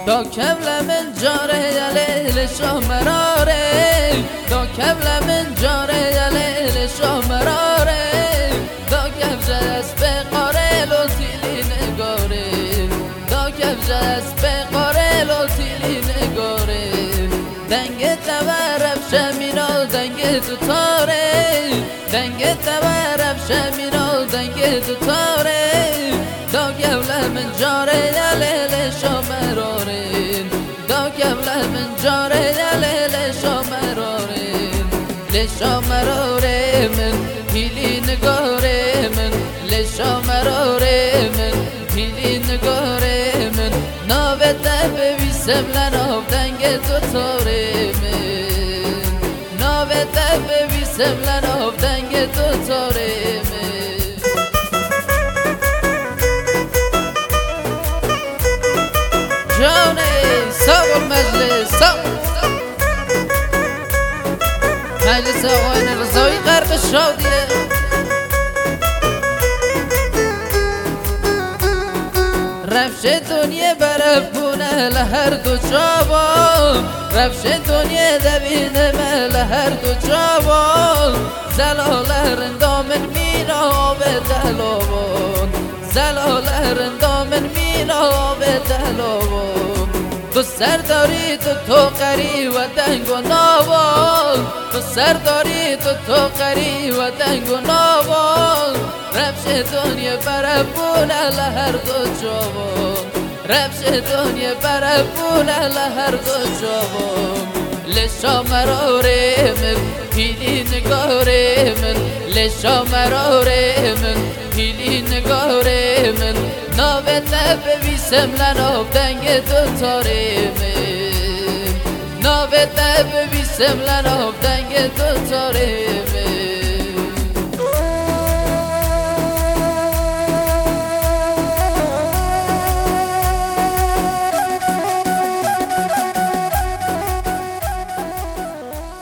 دا کبل من جاره یلیل شامراره دا کبل من جاره یلیل شامراره دا کبج است به قاره لطیلی نگاره دا کبج است به قاره لطیلی نگاره دنگ تورب شمینا دنگ تو تاره دنگ تورب شمینا دنگ تو تاره دا کبل من جاره یلیل شامراره دا کبل من جاره یلیل شامراره لشامراره من هیلی نگاره من لشامراره من هیلی نگاره من ناوت بویسم لناو دنگ تو تاره من ناوت بویسم لناو دنگ تو تاره من جانه ساق المجلس ساق مجلس آقایان رضایی غرب شادیه رفش دنیا برفونه لهر دو جوان رفش دنیا دوینه لهر دو جوان زلال رندامن مینا به دلوان زلال رندامن مینا به دلوان تو سرداری تو قری و دنگ و ناوان تو سرداری تو قری و دنگ و ناوان رفش دنیا برفونه لهر دو جوان رفش دنیا برفونه لهر دو جوان لشامراره من هیلی نگاره من لشامراره من هیلی نگاره من ناوت بویسم لناو دنگ تو تاره من ناوت بویسم لناو دنگ تو تاره من